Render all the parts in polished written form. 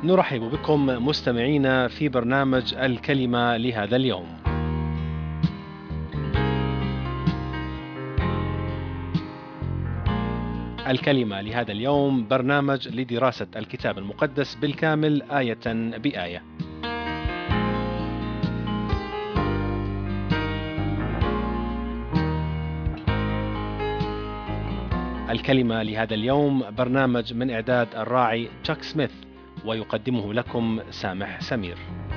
نرحب بكم مستمعينا في برنامج الكلمة لهذا اليوم. الكلمة لهذا اليوم برنامج لدراسة الكتاب المقدس بالكامل آية بآية. الكلمة لهذا اليوم برنامج من إعداد الراعي تشاك سميث، ويقدمه لكم سامح سمير.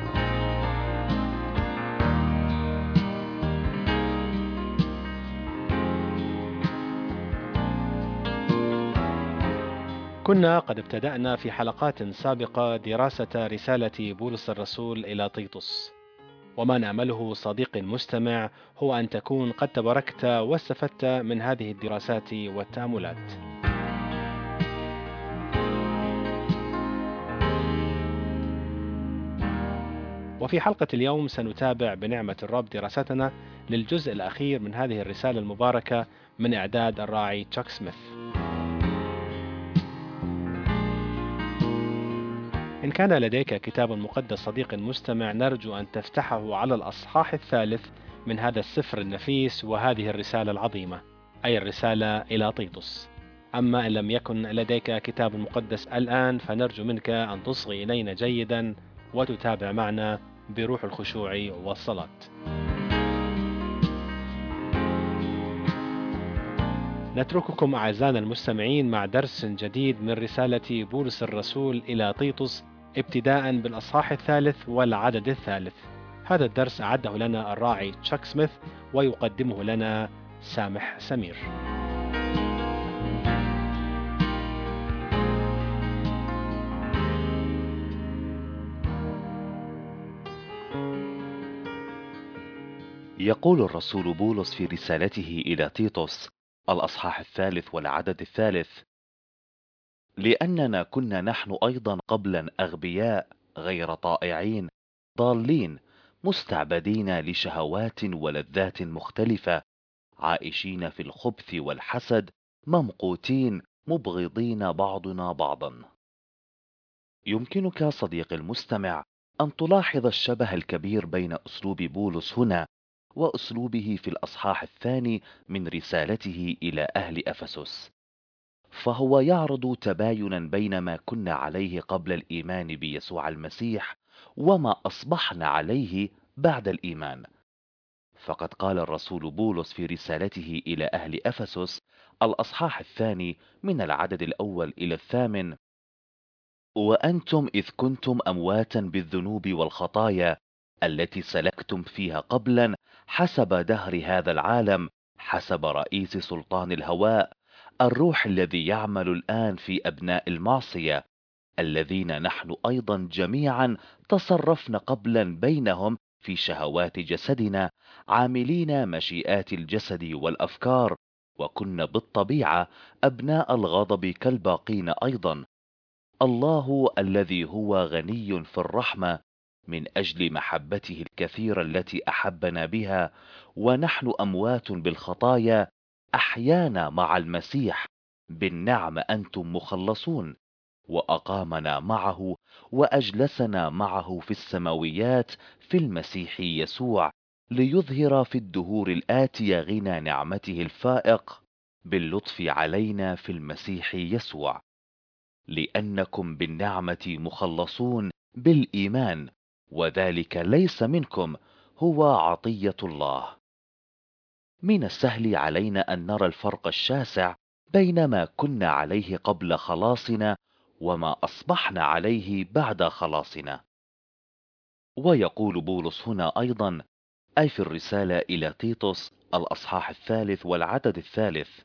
كنا قد ابتدأنا في حلقات سابقة دراسة رسالة بولس الرسول إلى تيطس، وما نأمله صديقي المستمع هو أن تكون قد تباركت واستفدت من هذه الدراسات والتأملات. وفي حلقة اليوم سنتابع بنعمة الرب دراستنا للجزء الأخير من هذه الرسالة المباركة من إعداد الراعي تشاك سميث. إن كان لديك كتاب مقدس صديق المستمع، نرجو أن تفتحه على الأصحاح الثالث من هذا السفر النفيس وهذه الرسالة العظيمة، أي الرسالة إلى تيطس. أما إن لم يكن لديك كتاب مقدس الآن، فنرجو منك أن تصغي إلينا جيدا وتتابع معنا بروح الخشوع والصلاة. نترككم أعزائنا المستمعين مع درس جديد من رسالة بولس الرسول إلى تيطس، ابتداء بالأصحاح الثالث والعدد الثالث. هذا الدرس أعده لنا الراعي تشاك سميث، ويقدمه لنا سامح سمير. يقول الرسول بولس في رسالته إلى تيطس الأصحاح الثالث والعدد الثالث: لأننا كنا نحن أيضا قبلا أغبياء غير طائعين ضالين مستعبدين لشهوات ولذات مختلفة عائشين في الخبث والحسد ممقوتين مبغضين بعضنا بعضا. يمكنك صديقي المستمع أن تلاحظ الشبه الكبير بين أسلوب بولس هنا وأسلوبه في الأصحاح الثاني من رسالته إلى أهل أفسس، فهو يعرض تباينا بين ما كنا عليه قبل الإيمان بيسوع المسيح وما أصبحنا عليه بعد الإيمان. فقد قال الرسول بولس في رسالته إلى أهل أفسس الأصحاح الثاني من العدد الأول إلى الثامن: وأنتم إذ كنتم أمواتا بالذنوب والخطايا التي سلكتم فيها قبلا حسب دهر هذا العالم، حسب رئيس سلطان الهواء، الروح الذي يعمل الآن في أبناء المعصية، الذين نحن أيضا جميعا تصرفنا قبلا بينهم في شهوات جسدنا، عاملين مشيئات الجسد والأفكار، وكنا بالطبيعة أبناء الغضب كالباقين أيضا. الله الذي هو غني في الرحمة من أجل محبته الكثيرة التي أحبنا بها ونحن أموات بالخطايا أحيانا مع المسيح، بالنعم أنتم مخلصون، وأقامنا معه وأجلسنا معه في السماويات في المسيح يسوع، ليظهر في الدهور الآتية غنى نعمته الفائق باللطف علينا في المسيح يسوع، لأنكم بالنعمة مخلصون بالإيمان، وذلك ليس منكم، هو عطية الله. من السهل علينا أن نرى الفرق الشاسع بين ما كنا عليه قبل خلاصنا وما أصبحنا عليه بعد خلاصنا. ويقول بولس هنا أيضا، أي في الرسالة إلى تيطس الأصحاح الثالث والعدد الثالث: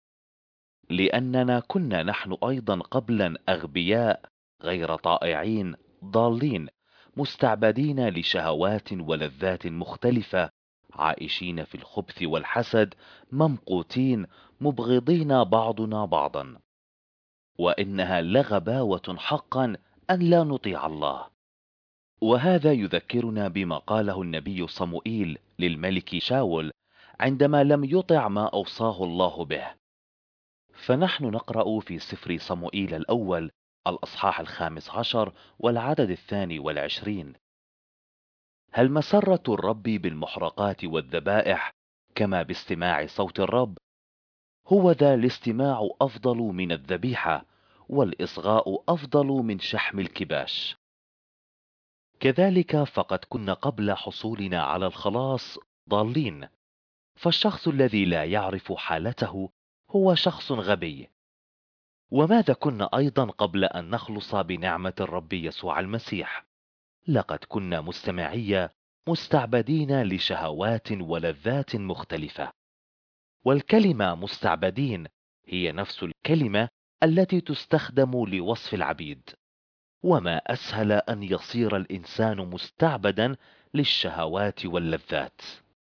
لأننا كنا نحن أيضا قبلا أغبياء غير طائعين ضالين مستعبدين لشهوات ولذات مختلفة عائشين في الخبث والحسد ممقوتين مبغضين بعضنا بعضا. وإنها لغباوة حقا أن لا نطيع الله. وهذا يذكرنا بما قاله النبي صموئيل للملك شاول عندما لم يطع ما أوصاه الله به. فنحن نقرأ في سفر صموئيل الأول الأصحاح 15 والعدد 22. هل مسرة الرب بالمحرقات والذبائح كما باستماع صوت الرب؟ هو ذا الاستماع أفضل من الذبيحة، والإصغاء أفضل من شحم الكباش. كذلك فقد كنا قبل حصولنا على الخلاص ضالين، فالشخص الذي لا يعرف حالته هو شخص غبي. وماذا كنا أيضا قبل أن نخلص بنعمة الرب يسوع المسيح؟ لقد كنا مستمعية مستعبدين لشهوات ولذات مختلفة. والكلمة مستعبدين هي نفس الكلمة التي تستخدم لوصف العبيد. وما أسهل أن يصير الإنسان مستعبدا للشهوات واللذات.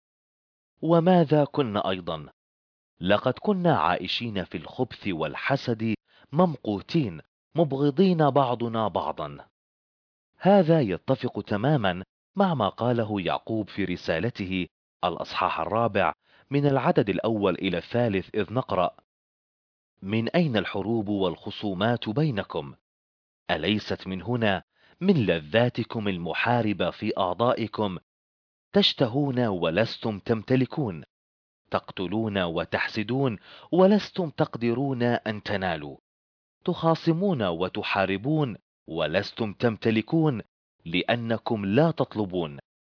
وماذا كنا أيضا؟ لقد كنا عائشين في الخبث والحسد، ممقوتين مبغضين بعضنا بعضا. هذا يتفق تماما مع ما قاله يعقوب في رسالته الأصحاح 4 من العدد الأول إلى 3، إذ نقرأ: من أين الحروب والخصومات بينكم؟ أليست من هنا، من لذاتكم المحاربة في أعضائكم؟ تشتهون ولستم تمتلكون، تقتلون وتحسدون ولستم تقدرون أن تنالوا، تخاصمون وتحاربون ولستم تمتلكون، لأنكم لا تطلبون،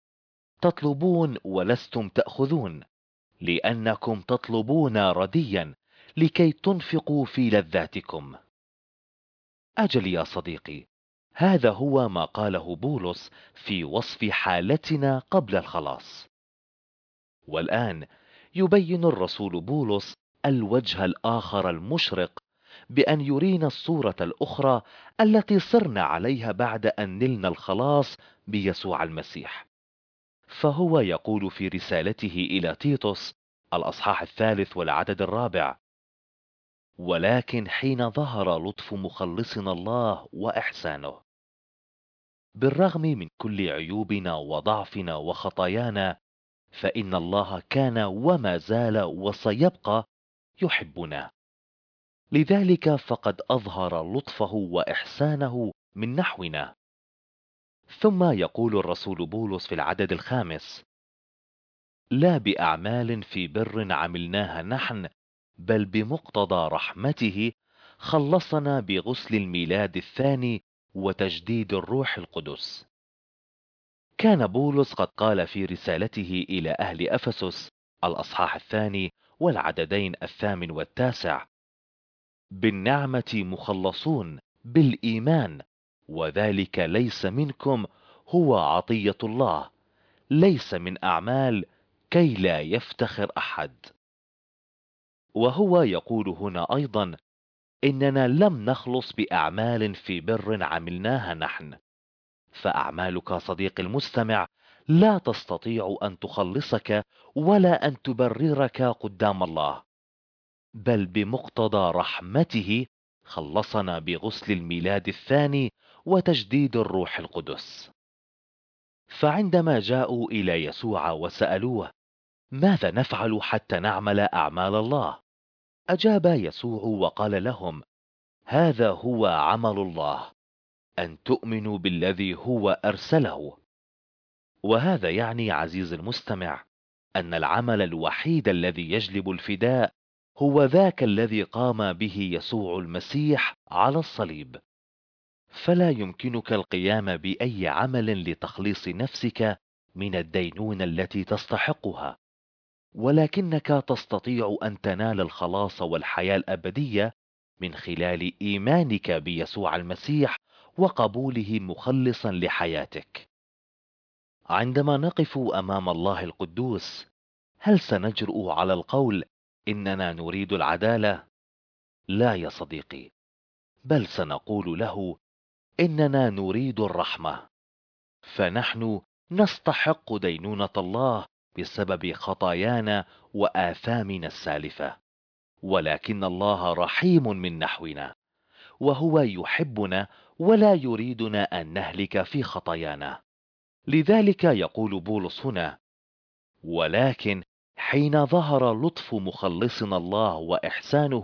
تطلبون ولستم تأخذون، لأنكم تطلبون رديا لكي تنفقوا في لذاتكم. أجل يا صديقي، هذا هو ما قاله بولس في وصف حالتنا قبل الخلاص. والآن يبين الرسول بولس الوجه الآخر المشرق بأن يرينا الصورة الأخرى التي صرنا عليها بعد أن نلنا الخلاص بيسوع المسيح. فهو يقول في رسالته إلى تيتوس الأصحاح 3 والعدد 4: ولكن حين ظهر لطف مخلصنا الله وإحسانه، بالرغم من كل عيوبنا وضعفنا وخطايانا، فإن الله كان وما زال وسيبقى يحبنا. لذلك فقد أظهر لطفه وإحسانه من نحونا. ثم يقول الرسول بولس في العدد 5: لا بأعمال في بر عملناها نحن، بل بمقتضى رحمته خلصنا بغسل الميلاد الثاني وتجديد الروح القدس. كان بولس قد قال في رسالته إلى أهل أفسس الأصحاح 2 والعددين 8 و9: بالنعمة مخلصون بالإيمان، وذلك ليس منكم، هو عطية الله، ليس من أعمال، كي لا يفتخر أحد. وهو يقول هنا أيضا إننا لم نخلص بأعمال في بر عملناها نحن. فأعمالك صديقي المستمع لا تستطيع أن تخلصك ولا أن تبررك قدام الله، بل بمقتضى رحمته خلصنا بغسل الميلاد الثاني وتجديد الروح القدس. فعندما جاءوا إلى يسوع وسألوه: ماذا نفعل حتى نعمل أعمال الله؟ أجاب يسوع وقال لهم: هذا هو عمل الله، أن تؤمنوا بالذي هو أرسله. وهذا يعني عزيز المستمع أن العمل الوحيد الذي يجلب الفداء هو ذاك الذي قام به يسوع المسيح على الصليب. فلا يمكنك القيام بأي عمل لتخليص نفسك من الدينونة التي تستحقها، ولكنك تستطيع أن تنال الخلاص والحياة الأبدية من خلال إيمانك بيسوع المسيح وقبوله مخلصا لحياتك. عندما نقف أمام الله القدوس، هل سنجرؤ على القول إننا نريد العدالة؟ لا يا صديقي، بل سنقول له إننا نريد الرحمة، فنحن نستحق دينونة الله بسبب خطايانا وآثامنا السالفة، ولكن الله رحيم من نحونا، وهو يحبنا ولا يريدنا أن نهلك في خطايانا. لذلك يقول بولس هنا: ولكن حين ظهر لطف مخلصنا الله وإحسانه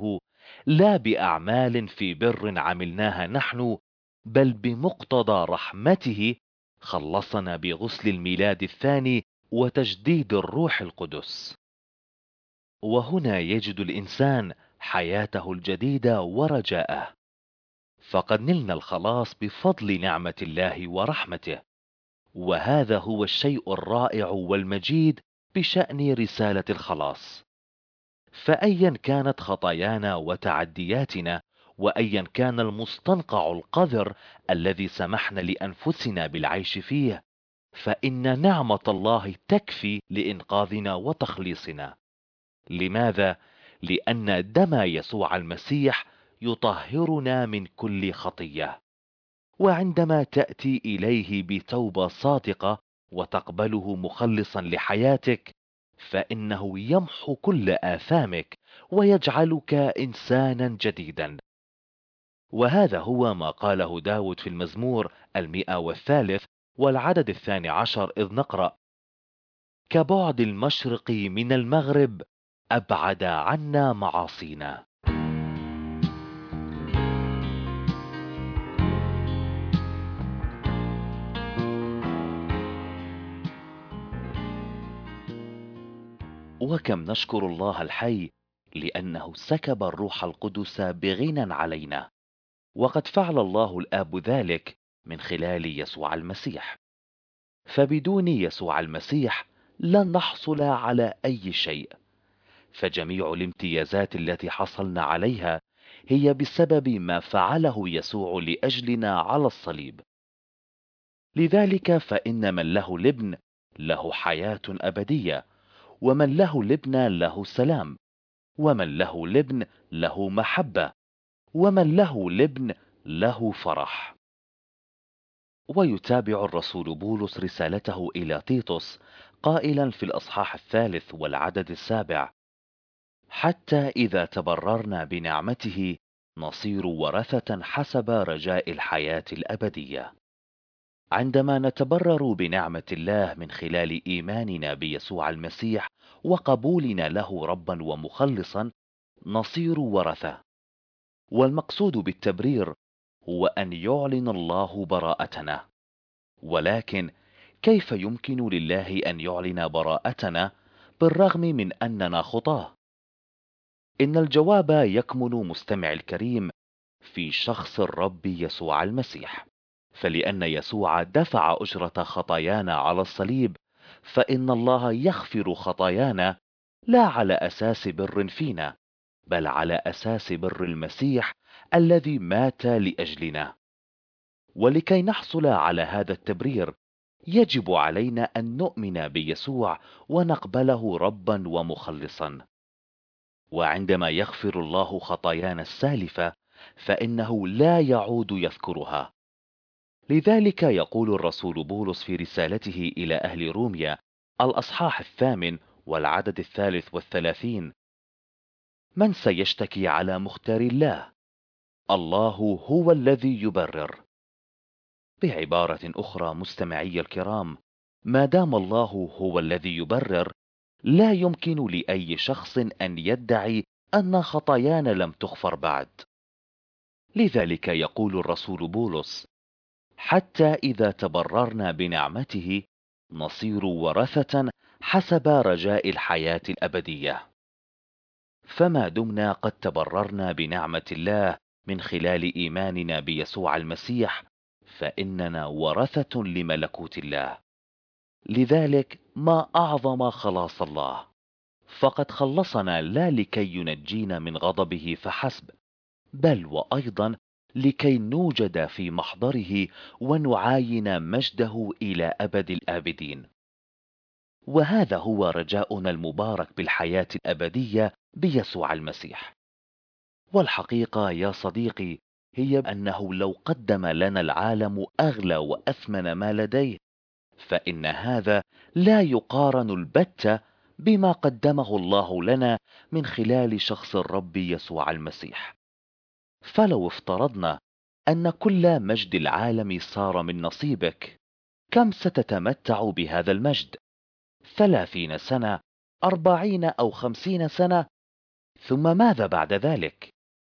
لا بأعمال في بر عملناها نحن، بل بمقتضى رحمته خلصنا بغسل الميلاد الثاني وتجديد الروح القدس. وهنا يجد الإنسان حياته الجديدة ورجاءه، فقد نلنا الخلاص بفضل نعمة الله ورحمته. وهذا هو الشيء الرائع والمجيد بشأن رسالة الخلاص. فأيا كانت خطايانا وتعدياتنا، وأيا كان المستنقع القذر الذي سمحنا لأنفسنا بالعيش فيه، فإن نعمة الله تكفي لإنقاذنا وتخليصنا. لماذا؟ لأن دم يسوع المسيح يطهرنا من كل خطية. وعندما تأتي إليه بتوبة صادقة وتقبله مخلصا لحياتك، فإنه يمحو كل آثامك ويجعلك إنسانا جديدا. وهذا هو ما قاله داود في المزمور 103 والعدد 12، إذ نقرأ: كبعد المشرق من المغرب أبعد عنا معاصينا. وكم نشكر الله الحي لأنه سكب الروح القدس بغنى علينا، وقد فعل الله الآب ذلك من خلال يسوع المسيح. فبدون يسوع المسيح لن نحصل على أي شيء، فجميع الامتيازات التي حصلنا عليها هي بسبب ما فعله يسوع لأجلنا على الصليب. لذلك فإن من له الابن له حياة أبدية، ومن له الابن له سلام، ومن له الابن له محبة، ومن له الابن له فرح. ويتابع الرسول بولس رسالته إلى تيتوس قائلا في الأصحاح 3 والعدد 7: حتى إذا تبررنا بنعمته نصير ورثة حسب رجاء الحياة الأبدية. عندما نتبرر بنعمة الله من خلال إيماننا بيسوع المسيح وقبولنا له ربا ومخلصا، نصير ورثة. والمقصود بالتبرير هو أن يعلن الله براءتنا. ولكن كيف يمكن لله أن يعلن براءتنا بالرغم من أننا خطاة؟ إن الجواب يكمن، مستمع الكريم، في شخص الرب يسوع المسيح. فلأن يسوع دفع أجرة خطايانا على الصليب، فإن الله يغفر خطايانا لا على أساس بر فينا، بل على أساس بر المسيح الذي مات لأجلنا. ولكي نحصل على هذا التبرير يجب علينا أن نؤمن بيسوع ونقبله ربا ومخلصا. وعندما يغفر الله خطايانا السالفة فإنه لا يعود يذكرها. لذلك يقول الرسول بولس في رسالته إلى أهل روميا الأصحاح 8 والعدد 33: من سيشتكي على مختار الله؟ الله هو الذي يبرر. بعبارة أخرى مستمعي الكرام، ما دام الله هو الذي يبرر، لا يمكن لأي شخص أن يدعي أن خطايانا لم تغفر بعد. لذلك يقول الرسول بولس: حتى إذا تبررنا بنعمته نصير ورثة حسب رجاء الحياة الأبدية. فما دمنا قد تبررنا بنعمة الله من خلال إيماننا بيسوع المسيح، فإننا ورثة لملكوت الله. لذلك ما أعظم خلاص الله، فقد خلصنا لا لكي ينجينا من غضبه فحسب، بل وأيضا لكي نوجد في محضره ونعاين مجده إلى أبد الآبدين. وهذا هو رجاؤنا المبارك بالحياة الأبدية بيسوع المسيح. والحقيقة يا صديقي هي أنه لو قدم لنا العالم أغلى وأثمن ما لديه، فإن هذا لا يقارن البتة بما قدمه الله لنا من خلال شخص الرب يسوع المسيح. فلو افترضنا أن كل مجد العالم صار من نصيبك، كم ستتمتع بهذا المجد؟ 30 سنة، 40 أو 50 سنة؟ ثم ماذا بعد ذلك؟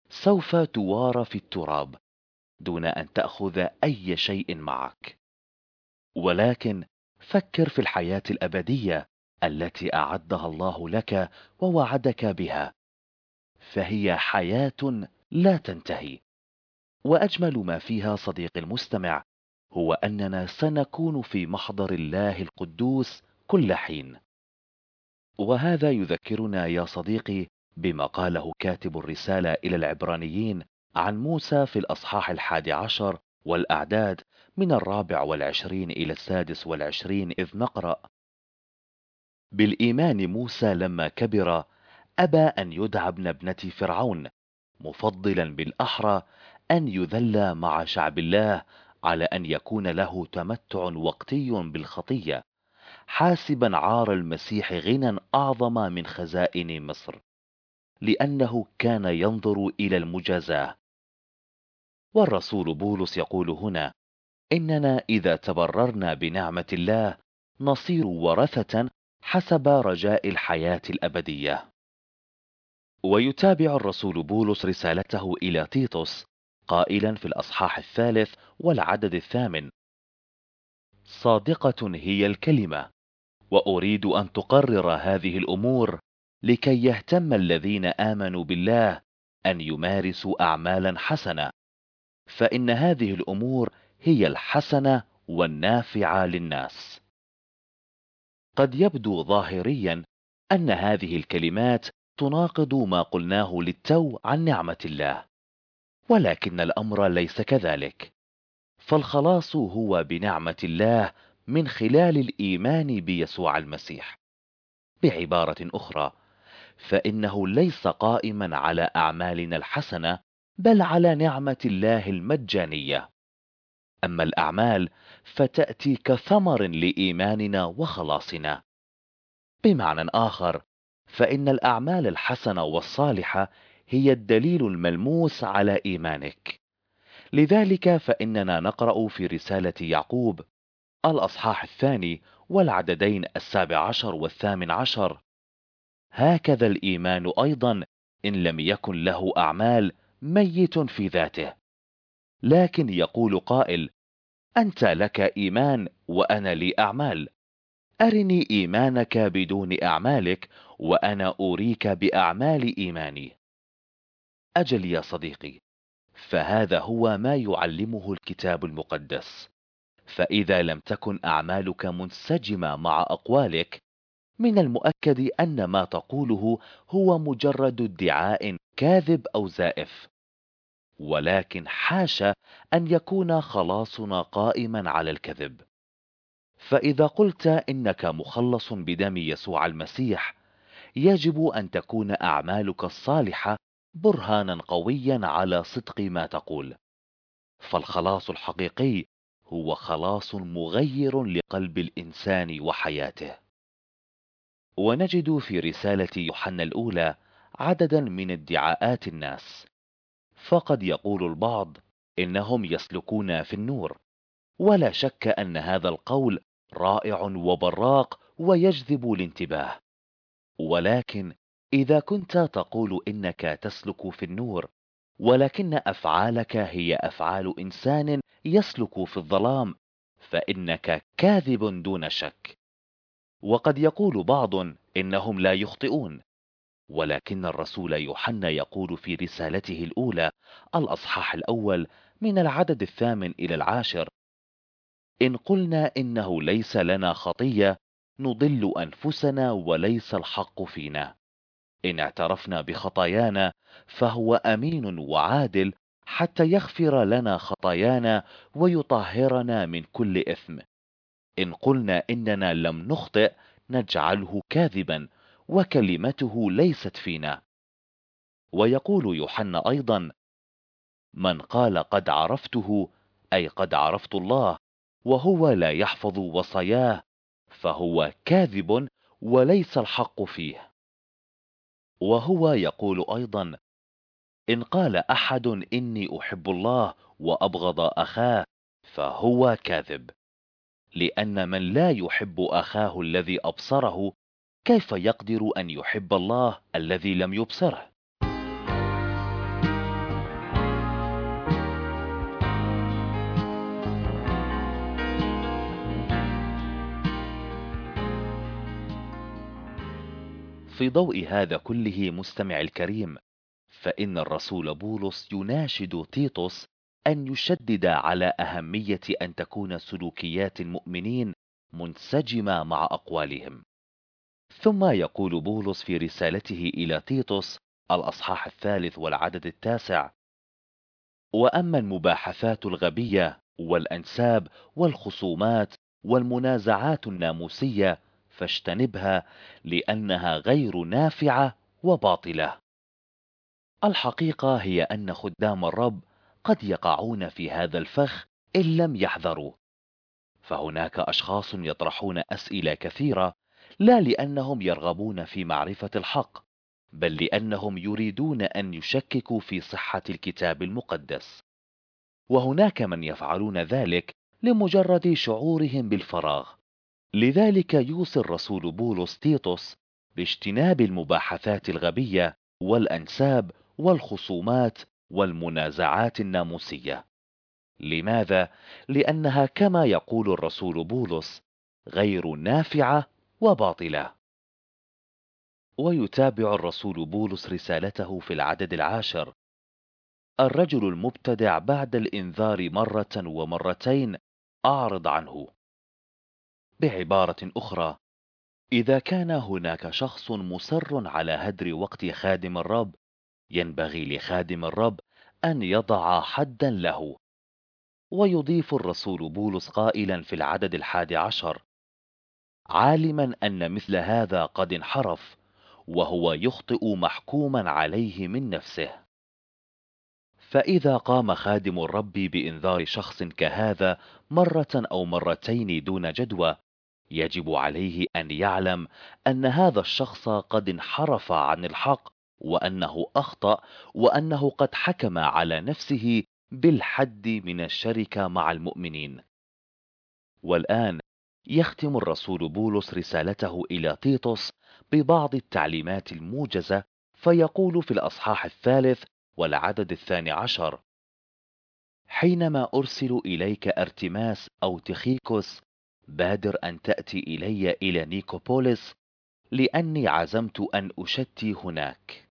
سوف توارى في التراب دون أن تأخذ أي شيء معك. ولكن فكر في الحياة الأبدية التي أعدها الله لك ووعدك بها، فهي حياة لا تنتهي. وأجمل ما فيها صديقي المستمع هو أننا سنكون في محضر الله القدوس كل حين. وهذا يذكرنا يا صديقي بما قاله كاتب الرسالة إلى العبرانيين عن موسى في الأصحاح 11 والأعداد من 24 إلى 26، إذ نقرأ: بالإيمان موسى لما كبر أبى أن يدعى ابن ابنة فرعون، مفضلا بالأحرى أن يذل مع شعب الله على أن يكون له تمتع وقتي بالخطية، حاسبا عار المسيح غنى أعظم من خزائن مصر، لأنه كان ينظر إلى المجازاة. والرسول بولس يقول هنا: إننا إذا تبررنا بنعمة الله نصير ورثة حسب رجاء الحياة الأبدية. ويتابع الرسول بولس رسالته إلى تيتوس قائلا في الأصحاح 3 والعدد 8: صادقة هي الكلمة، وأريد أن تقرر هذه الأمور لكي يهتم الذين آمنوا بالله أن يمارسوا أعمالا حسنة، فإن هذه الأمور هي الحسنة والنافعة للناس. قد يبدو ظاهريا أن هذه الكلمات تناقض ما قلناه للتو عن نعمة الله، ولكن الأمر ليس كذلك، فالخلاص هو بنعمة الله من خلال الإيمان بيسوع المسيح. بعبارة أخرى، فإنه ليس قائما على أعمالنا الحسنة، بل على نعمة الله المجانية. أما الأعمال فتأتي كثمر لإيماننا وخلاصنا. بمعنى آخر، فإن الأعمال الحسنة والصالحة هي الدليل الملموس على إيمانك. لذلك فإننا نقرأ في رسالة يعقوب الأصحاح 2 والعددين 17 و18: هكذا الإيمان أيضا إن لم يكن له أعمال ميت في ذاته. لكن يقول قائل: أنت لك إيمان وأنا لي أعمال، أرني إيمانك بدون أعمالك وأنا أريك بأعمال إيماني. أجل يا صديقي، فهذا هو ما يعلمه الكتاب المقدس. فإذا لم تكن أعمالك منسجمة مع أقوالك، من المؤكد أن ما تقوله هو مجرد ادعاء كاذب أو زائف. ولكن حاشا أن يكون خلاصنا قائما على الكذب. فإذا قلت إنك مخلص بدم يسوع المسيح، يجب أن تكون أعمالك الصالحة برهانا قويا على صدق ما تقول. فالخلاص الحقيقي هو خلاص مغير لقلب الإنسان وحياته. ونجد في رسالة يوحنا الأولى عددا من ادعاءات الناس. فقد يقول البعض إنهم يسلكون في النور، ولا شك أن هذا القول رائع وبراق ويجذب الانتباه. ولكن إذا كنت تقول إنك تسلك في النور، ولكن أفعالك هي أفعال إنسان يسلك في الظلام، فإنك كاذب دون شك. وقد يقول بعض إنهم لا يخطئون، ولكن الرسول يوحنا يقول في رسالته الأولى الأصحاح 1 من العدد 8 إلى 10: إن قلنا إنه ليس لنا خطية نضل أنفسنا وليس الحق فينا. إن اعترفنا بخطايانا فهو أمين وعادل حتى يغفر لنا خطايانا ويطهرنا من كل إثم. إن قلنا إننا لم نخطئ نجعله كاذبا وكلمته ليست فينا. ويقول يوحنا أيضا: من قال قد عرفته، أي قد عرفت الله، وهو لا يحفظ وصاياه، فهو كاذب وليس الحق فيه. وهو يقول أيضا: إن قال أحد إني أحب الله وأبغض أخاه، فهو كاذب، لأن من لا يحب أخاه الذي أبصره كيف يقدر أن يحب الله الذي لم يبصره؟ في ضوء هذا كله مستمع الكريم، فإن الرسول بولس يناشد تيتوس أن يشدد على أهمية أن تكون سلوكيات المؤمنين منسجمة مع أقوالهم. ثم يقول بولس في رسالته إلى تيتوس الأصحاح 3 والعدد 9: وأما المباحثات الغبية والأنساب والخصومات والمنازعات الناموسية فاجتنبها، لأنها غير نافعة وباطلة. الحقيقة هي أن خدام الرب قد يقعون في هذا الفخ إن لم يحذروا. فهناك أشخاص يطرحون أسئلة كثيرة، لا لأنهم يرغبون في معرفة الحق، بل لأنهم يريدون أن يشككوا في صحة الكتاب المقدس. وهناك من يفعلون ذلك لمجرد شعورهم بالفراغ. لذلك يوصي الرسول بولس تيتوس باجتناب المباحثات الغبية والأنساب والخصومات والمنازعات الناموسية. لماذا؟ لأنها كما يقول الرسول بولس غير نافعة وباطلة. ويتابع الرسول بولس رسالته في العدد 10: الرجل المبتدع بعد الإنذار مرة ومرتين أعرض عنه. بعبارة أخرى، إذا كان هناك شخص مصر على هدر وقت خادم الرب، ينبغي لخادم الرب أن يضع حدا له. ويضيف الرسول بولس قائلا في العدد 11: عالما أن مثل هذا قد انحرف، وهو يخطئ محكوما عليه من نفسه. فإذا قام خادم الرب بإنذار شخص كهذا مرة أو مرتين دون جدوى، يجب عليه أن يعلم أن هذا الشخص قد انحرف عن الحق، وأنه أخطأ، وأنه قد حكم على نفسه بالحد من الشركة مع المؤمنين. والآن يختم الرسول بولس رسالته إلى تيتوس ببعض التعليمات الموجزة، فيقول في الأصحاح 3 والعدد 12: حينما أرسل إليك أرتماس أو تخيكوس، بادر أن تأتي إلى نيكوبوليس، لأني عزمت أن أشتي هناك.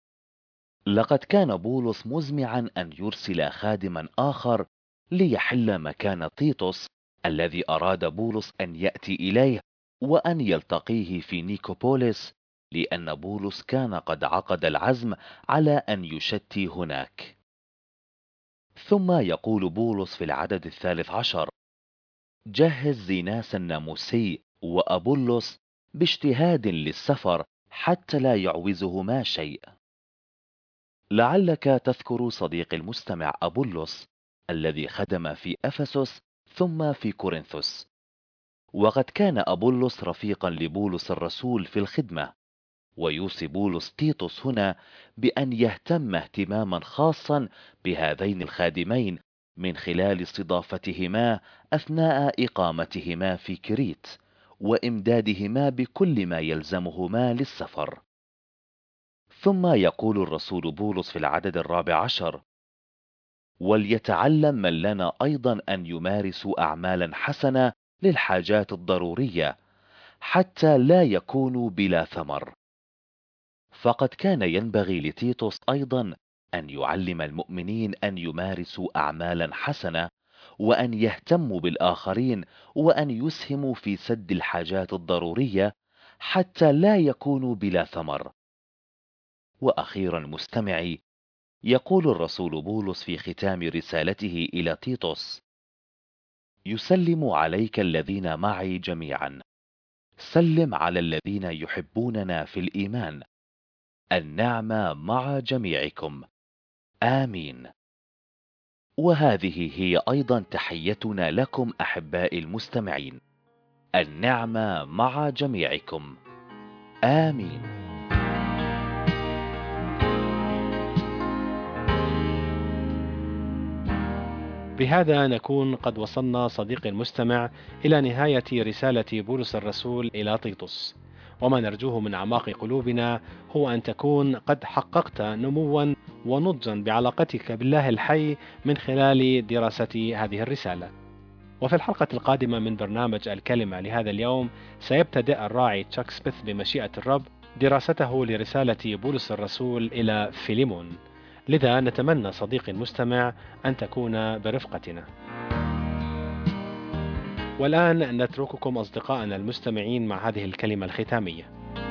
لقد كان بولس مزمعا أن يرسل خادما آخر ليحل مكان تيتوس الذي أراد بولس أن يأتي إليه وأن يلتقيه في نيكوبوليس، لأن بولس كان قد عقد العزم على أن يشتي هناك. ثم يقول بولس في العدد 13: جهز زيناس الناموسي وأبولس باجتهاد للسفر حتى لا يعوزهما شيء. لعلك تذكر صديق المستمع أبولس الذي خدم في أفسس ثم في كورنثوس. وقد كان أبولس رفيقا لبولس الرسول في الخدمة. ويوصي بولس تيتوس هنا بأن يهتم اهتماما خاصا بهذين الخادمين من خلال استضافتهما أثناء إقامتهما في كريت، وإمدادهما بكل ما يلزمهما للسفر. ثم يقول الرسول بولس في العدد 14: وليتعلم من لنا أيضا أن يمارسوا أعمالا حسنة للحاجات الضرورية، حتى لا يكونوا بلا ثمر. فقد كان ينبغي لتيتوس أيضا أن يعلم المؤمنين أن يمارسوا أعمالا حسنة، وأن يهتموا بالآخرين، وأن يسهموا في سد الحاجات الضرورية، حتى لا يكونوا بلا ثمر. وأخيرا مستمعي، يقول الرسول بولس في ختام رسالته إلى تيتوس: يسلم عليك الذين معي جميعا، سلم على الذين يحبوننا في الإيمان، النعمة مع جميعكم، آمين. وهذه هي أيضا تحيتنا لكم أحبائي المستمعين، النعمة مع جميعكم، آمين. بهذا نكون قد وصلنا صديقي المستمع إلى نهاية رسالة بولس الرسول إلى تيتوس، وما نرجوه من أعماق قلوبنا هو أن تكون قد حققت نموا ونضجا بعلاقتك بالله الحي من خلال دراسة هذه الرسالة. وفي الحلقة القادمة من برنامج الكلمة لهذا اليوم سيبتدئ الراعي تشاك سميث بمشيئة الرب دراسته لرسالة بولس الرسول إلى فيليمون. لذا نتمنى صديقي المستمع أن تكون برفقتنا. والآن نترككم أصدقائنا المستمعين مع هذه الكلمة الختامية.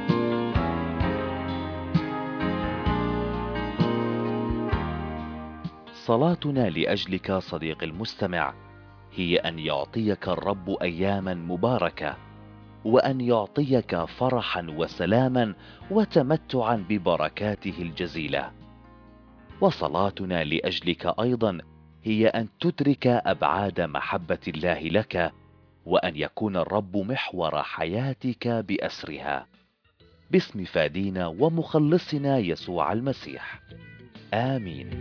صلاتنا لأجلك صديقي المستمع هي أن يعطيك الرب أياما مباركة، وأن يعطيك فرحا وسلاما وتمتعا ببركاته الجزيلة. وصلاتنا لأجلك أيضا هي أن تدرك أبعاد محبة الله لك، وأن يكون الرب محور حياتك بأسرها، باسم فادينا ومخلصنا يسوع المسيح. آمين.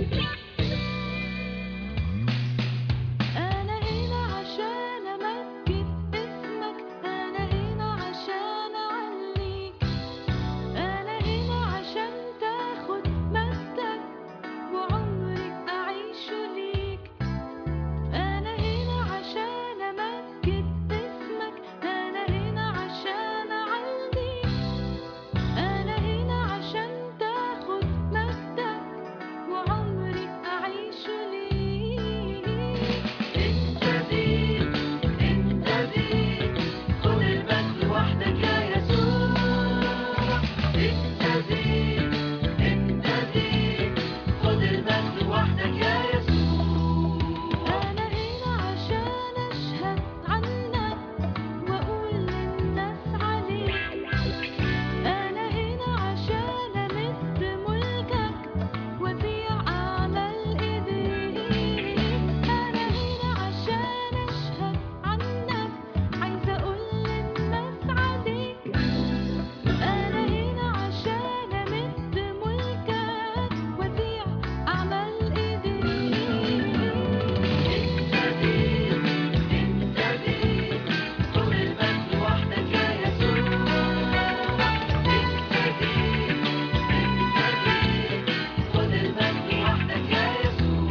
أنا هنا عشان أمجد اسمك، أنا هنا عشان أعليك، أنا هنا عشان تاخد مجدك وعمري أعيشه ليك. أنا هنا عشان أمجد اسمك، أنا هنا عشان أعليك، أنا هنا عشان تاخد مجدك وعمري أعيشه ليك. انت دي خد المجد وحدك يا يسوع. انت دي خد المجد وحدك يا يسوع. انا هنا عشان اشهد عنك واقول للناس عليك، انا هنا عشان امد ملكك وابيع اعمال ايديك، انا هنا عشان اشهد عنك عايزه اقول للناس عليك، انا هنا عشان امد ملكك وابيع اعمال ايديك. انت دي خد المجد وحدك يا يسوع. انت دي خد المجد وحدك يا يسوع.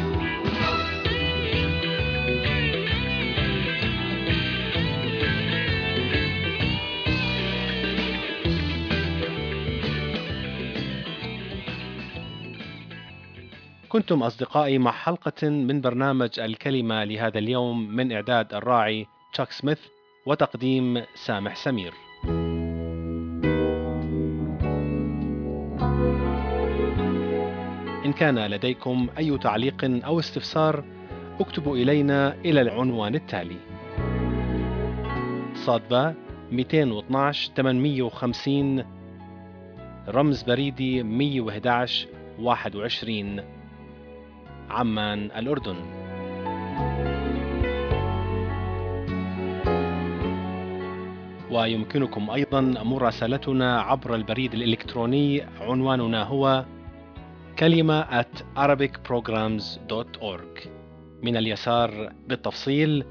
كنتم أصدقائي مع حلقة من برنامج الكلمة لهذا اليوم، من إعداد الراعي تشاك سميث وتقديم سامح سمير. إن كان لديكم أي تعليق أو استفسار اكتبوا إلينا إلى العنوان التالي: صادبة 212 850 رمز بريدي 111 21 عمان الأردن. ويمكنكم أيضا مراسلتنا عبر البريد الإلكتروني، عنواننا هو كلمة @arabicprograms.org. من اليسار بالتفصيل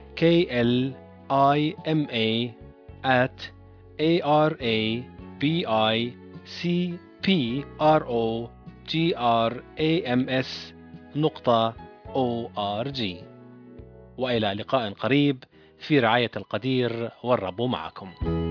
klima@arabicprograms.org. وإلى لقاء قريب في رعاية القدير، والرب معكم.